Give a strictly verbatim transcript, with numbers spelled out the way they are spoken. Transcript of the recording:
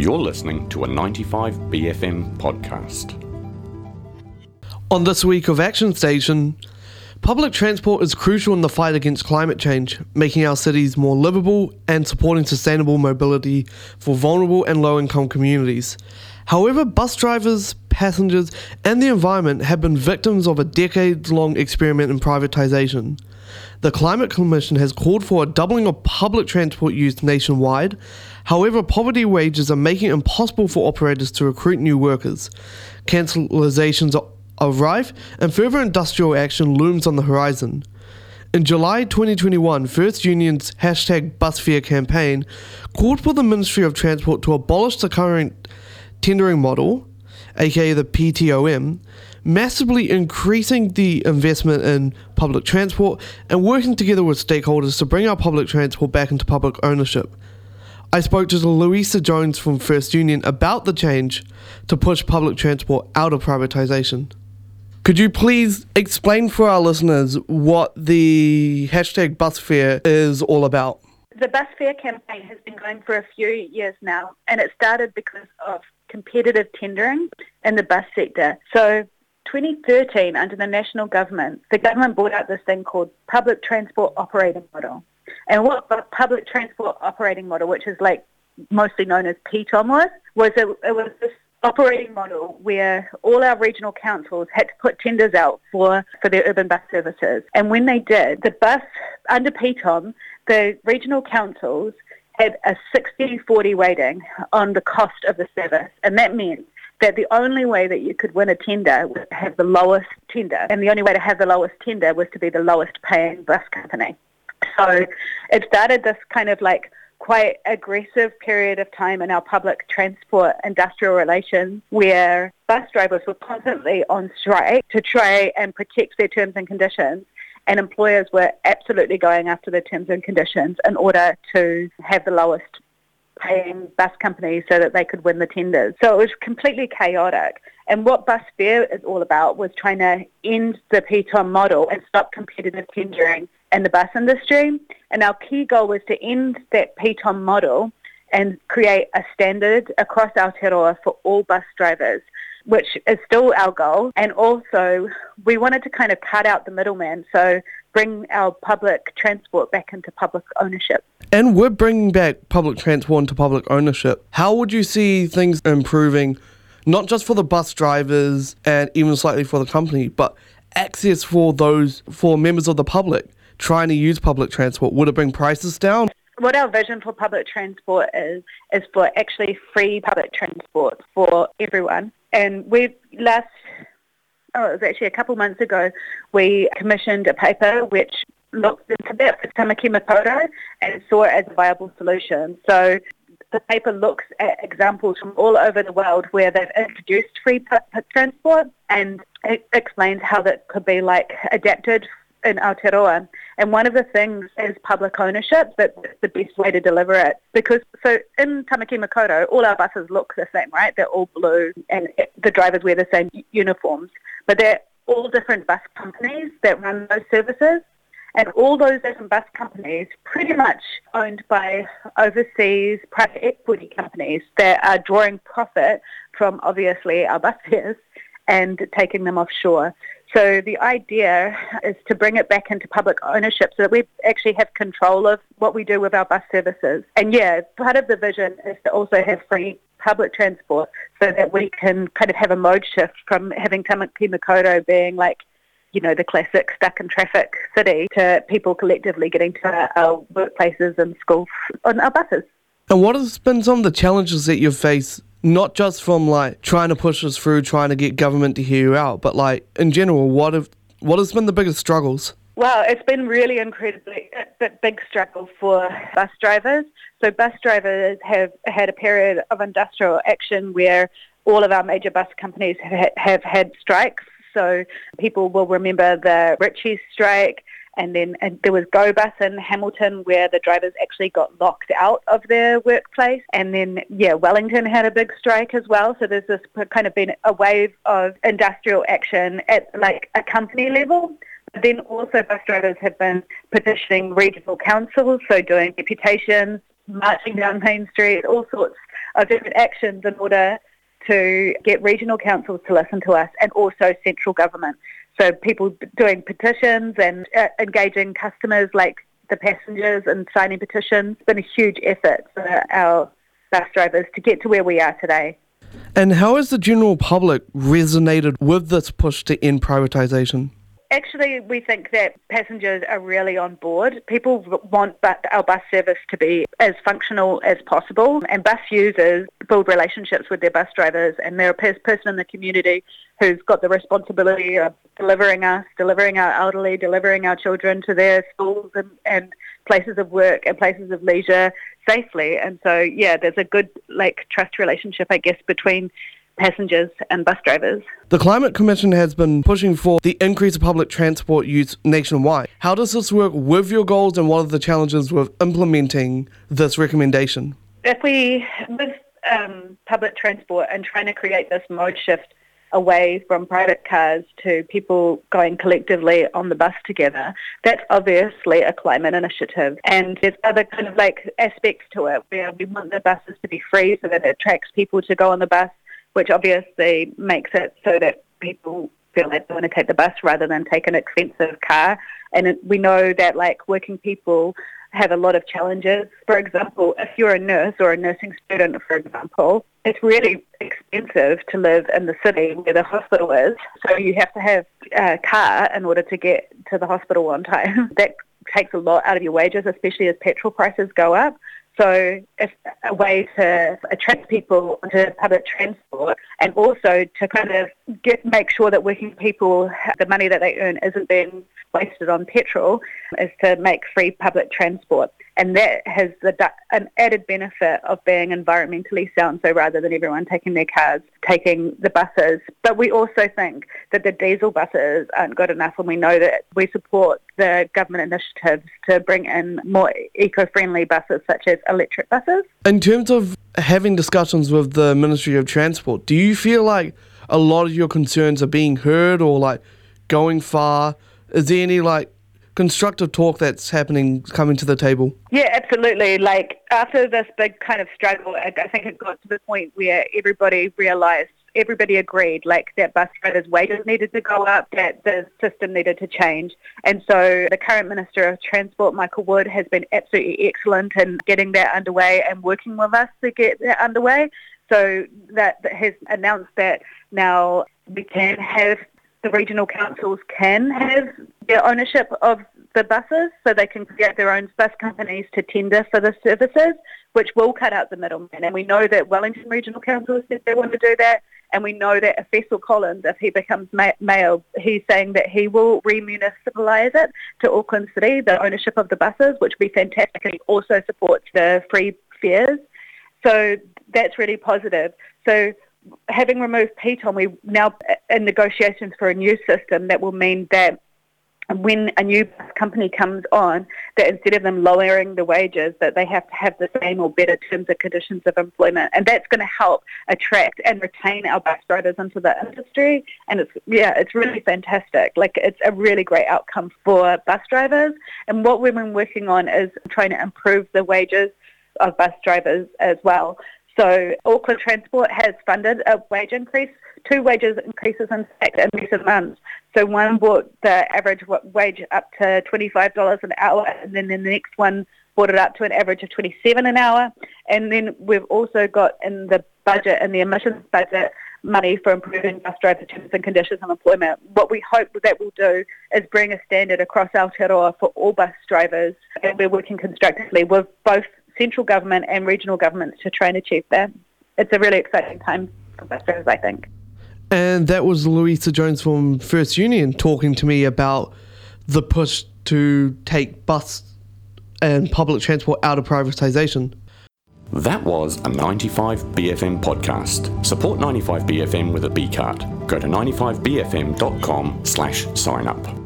You're listening to a ninety-five B F M podcast. On this week of Action Station, public transport is crucial in the fight against climate change, making our cities more livable and supporting sustainable mobility for vulnerable and low-income communities. However, bus drivers, passengers, and the environment have been victims of a decades-long experiment in privatisation. The Climate Commission has called for a doubling of public transport use nationwide. However, poverty wages are making it impossible for operators to recruit new workers. Cancelizations are are rife, and further industrial action looms on the horizon. In July twenty twenty-one, First Union's hashtag bus fare campaign called for the Ministry of Transport to abolish the current tendering model, aka the P T O M, massively increasing the investment in public transport and working together with stakeholders to bring our public transport back into public ownership. I spoke to Louisa Jones from First Union about the change to push public transport out of privatisation. Could you please explain for our listeners what the hashtag bus fare is all about? The bus fare campaign has been going for a few years now, and it started because of competitive tendering in the bus sector. So twenty thirteen, under the national government, the government brought out this thing called Public Transport Operating Model. And what the Public Transport Operating Model, which is like mostly known as P T O M, was, was it, it was this operating model where all our regional councils had to put tenders out for, for their urban bus services. And when they did, the bus, under P T O M, the regional councils had a sixty forty weighting on the cost of the service. And that meant that the only way that you could win a tender was to have the lowest tender. And the only way to have the lowest tender was to be the lowest paying bus company. So it started this kind of like quite aggressive period of time in our public transport industrial relations where bus drivers were constantly on strike to try and protect their terms and conditions, and employers were absolutely going after the terms and conditions in order to have the lowest paying bus companies so that they could win the tenders. So it was completely chaotic. And what bus fare is all about was trying to end the P T O M model and stop competitive tendering in the bus industry. And our key goal was to end that P T O M model and create a standard across Aotearoa for all bus drivers, which is still our goal. And also, we wanted to kind of cut out the middleman, so bring our public transport back into public ownership. And we're bringing back public transport into public ownership. How would you see things improving, not just for the bus drivers and even slightly for the company, but access for those, for members of the public trying to use public transport? Would it bring prices down? What our vision for public transport is, is for actually free public transport for everyone. And we've last, oh, it was actually a couple months ago, we commissioned a paper which looked into that for Tamaki Makaurau and saw it as a viable solution. So the paper looks at examples from all over the world where they've introduced free public transport, and it explains how that could be like adapted in Aotearoa. And one of the things is public ownership, that's the best way to deliver it. Because, so in Tamaki Makaurau, all our buses look the same, right? They're all blue and the drivers wear the same uniforms. But they're all different bus companies that run those services. And all those different bus companies pretty much owned by overseas private equity companies that are drawing profit from, obviously, our bus fares and taking them offshore. So the idea is to bring it back into public ownership so that we actually have control of what we do with our bus services. And yeah, part of the vision is to also have free public transport so that we can kind of have a mode shift from having Tamaki Makaurau being like, you know, the classic stuck in traffic city to people collectively getting to our workplaces and schools on our buses. And what has been some of the challenges that you've faced, not just from like trying to push this through, trying to get government to hear you out, but like in general, what have what has been the biggest struggles? Well, it's been really incredibly a big struggle for bus drivers. So bus drivers have had a period of industrial action where all of our major bus companies have, have had strikes. So people will remember the Ritchie strike, and then and there was Go Bus in Hamilton where the drivers actually got locked out of their workplace. And then, yeah, Wellington had a big strike as well. So there's this kind of been a wave of industrial action at like a company level. But then also bus drivers have been petitioning regional councils, so doing deputations, marching down Main Street, all sorts of different actions in order to get regional councils to listen to us, and also central government. So people doing petitions and uh, engaging customers like the passengers and signing petitions. It's been a huge effort for our bus drivers to get to where we are today. And how has the general public resonated with this push to end privatisation? Actually, we think that passengers are really on board. People want our bus service to be as functional as possible, and bus users build relationships with their bus drivers, and they're a person in the community who's got the responsibility of delivering us, delivering our elderly, delivering our children to their schools and, and places of work and places of leisure safely. And so, yeah, there's a good like trust relationship, I guess, between passengers and bus drivers. The Climate Commission has been pushing for the increase of public transport use nationwide. How does this work with your goals, and what are the challenges with implementing this recommendation? If we, with um, public transport and trying to create this mode shift away from private cars to people going collectively on the bus together, that's obviously a climate initiative. And there's other kind of like aspects to it where we want the buses to be free so that it attracts people to go on the bus, which obviously makes it so that people feel like they want to take the bus rather than take an expensive car. And it, we know that like working people have a lot of challenges. For example, if you're a nurse or a nursing student, for example, it's really expensive to live in the city where the hospital is. So you have to have a car in order to get to the hospital on time. That takes a lot out of your wages, especially as petrol prices go up. So it's a way to attract people to public transport, and also to kind of get make sure that working people, the money that they earn isn't being wasted on petrol, is to make free public transport. And that has the, an added benefit of being environmentally sound. So rather than everyone taking their cars, taking the buses. But we also think that the diesel buses aren't good enough, and we know that we support the government initiatives to bring in more eco-friendly buses, such as electric buses. In terms of having discussions with the Ministry of Transport, do you feel like a lot of your concerns are being heard or like going far? Is there any like constructive talk that's happening, coming to the table? Yeah, absolutely. Like after this big kind of struggle, I think it got to the point where everybody realised, everybody agreed, like that bus drivers' wages needed to go up, that the system needed to change. And so the current Minister of Transport, Michael Wood, has been absolutely excellent in getting that underway and working with us to get that underway. So that, that has announced that now we can have, the regional councils can have their ownership of the buses, so they can create their own bus companies to tender for the services, which will cut out the middleman. And we know that Wellington Regional Council said they want to do that, and we know that if Faisal Collins, if he becomes mayor, he's saying that he will remunicipalise it to Auckland City, the ownership of the buses, which would be fantastic, and he also supports the free fares. So that's really positive. So having removed P T O N, we now in negotiations for a new system that will mean that when a new bus company comes on, that instead of them lowering the wages, that they have to have the same or better terms and conditions of employment. And that's going to help attract and retain our bus drivers into the industry. And it's, yeah, it's really fantastic. Like, it's a really great outcome for bus drivers. And what we've been working on is trying to improve the wages of bus drivers as well. So Auckland Transport has funded a wage increase, two wages increases in fact in recent months. So one brought the average wage up to twenty-five dollars an hour, and then the next one brought it up to an average of twenty-seven dollars an hour. And then we've also got in the budget, in the emissions budget, money for improving bus driver terms and conditions of employment. What we hope that will do is bring a standard across Aotearoa for all bus drivers, and we're working constructively with both central government and regional governments to try and achieve that. It's a really exciting time for bus drivers, I think. And that was Louisa Jones from First Union talking to me about the push to take bus and public transport out of privatisation. That was a ninety-five B F M podcast. Support ninety-five B F M with a B card. Go to ninety-five B F M dot com slash sign up.